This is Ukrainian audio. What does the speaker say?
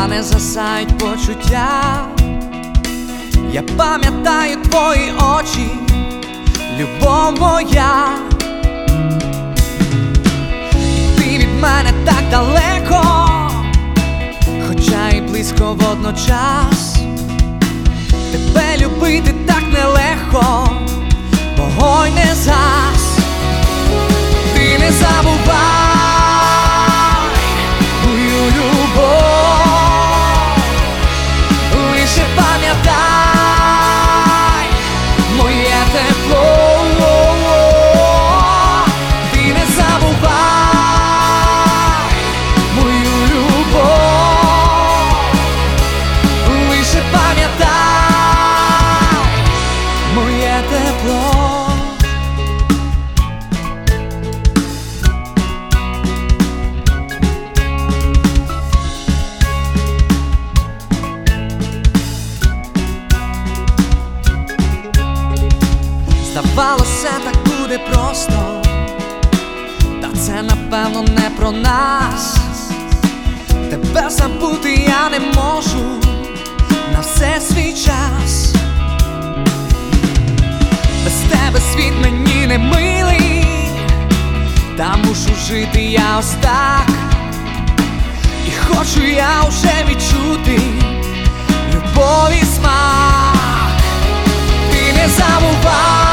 не згасають почуття. Я пам'ятаю твої очі, любов моя. І ти від мене так далеко, хоча і близько водночас. Тебе любити так нелегко, вогонь не згас. Ти не забувай мою любов, лише пам'ятай моє тепло. Ти не забувай мою любов, лише пам'ятай моє тепло. Здавалося, так буде просто, та це напевно не про нас. Тебе забути я не можу, на все свій час. Без тебе світ мені не милий, та мушу жити я ось так. І хочу я вже відчути любові смак. Ти не забувай